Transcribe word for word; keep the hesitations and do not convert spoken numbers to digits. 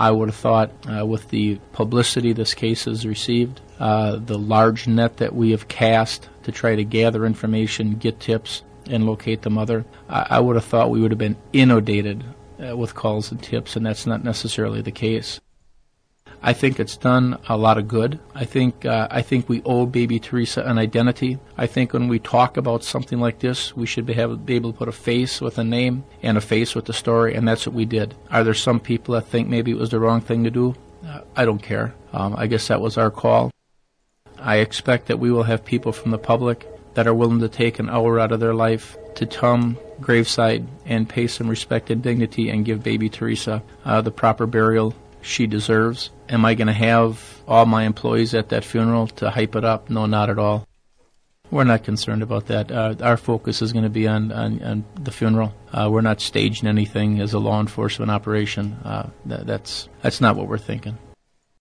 I would have thought uh, with the publicity this case has received, uh, the large net that we have cast to try to gather information, get tips, and locate the mother, I, I would have thought we would have been inundated uh, with calls and tips, and that's not necessarily the case. I think it's done a lot of good. I think uh, I think we owe Baby Teresa an identity. I think when we talk about something like this, we should be, have, be able to put a face with a name and a face with the story, and that's what we did. Are there some people that think maybe it was the wrong thing to do? Uh, I don't care. Um, I guess that was our call. I expect that we will have people from the public that are willing to take an hour out of their life to come graveside and pay some respect and dignity and give Baby Teresa uh, the proper burial she deserves. Am I going to have all my employees at that funeral to hype it up? No, not at all. We're not concerned about that. Uh, our focus is going to be on, on, on the funeral. Uh, we're not staging anything as a law enforcement operation. Uh, that, that's that's not what we're thinking.